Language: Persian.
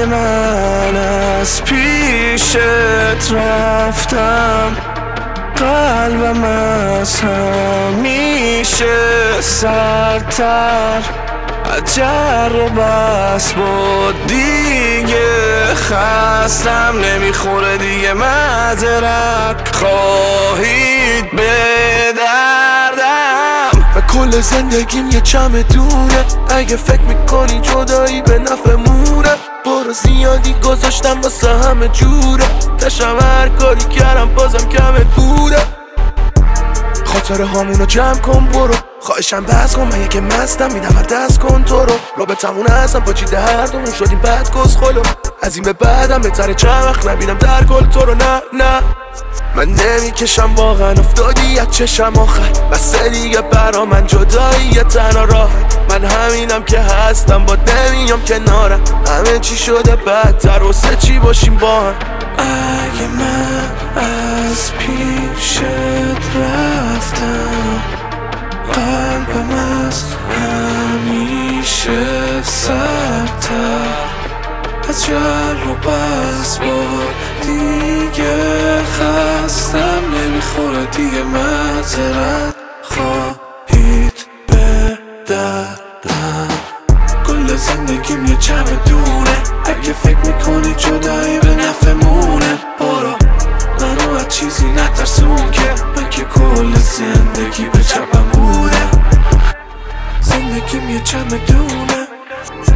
اگه من از پیشت رفتم قلبم از همیشه سردتر اجر و بس بود دیگه خستم نمیخوره دیگه معذرت خواهید به دردم و کل زندگیم یه چمدونه اگه فکر میکنی جدایی به نفعمونه برو زیادی گذاشتم واسه همه جوره تشم هر کاری کردم بازم کمت بوده خاطره هامونو جمع کن برو خواهشم بس کن من یکی مستم میدم دست کن تو رو رابطمون هستم با چی دردمون شدیم بد کس خلو از این به بعدم بهتره چند وقت نبینم در گل تو رو نه من نمیکشم واقعا افتادی از چشم آخر بسه دیگه برا من جدایی یه تنها راحت من همینم که هستم با نمیام کنارم همه چی شده بدتر واسه چی باشیم با هم اگه من از پیشت رفتم قلبم از همیشه سردتر از جر و بس بود دیگه خستم نمیخوره دیگه معذرت خواهید به دردم کل زندگیم یه چمدونه اگه فکر میکنی جدایی به نفعمونه برو منو از چیزی نترسون که من که کل زندگی به چپم بوده زندگیم یه چمدونه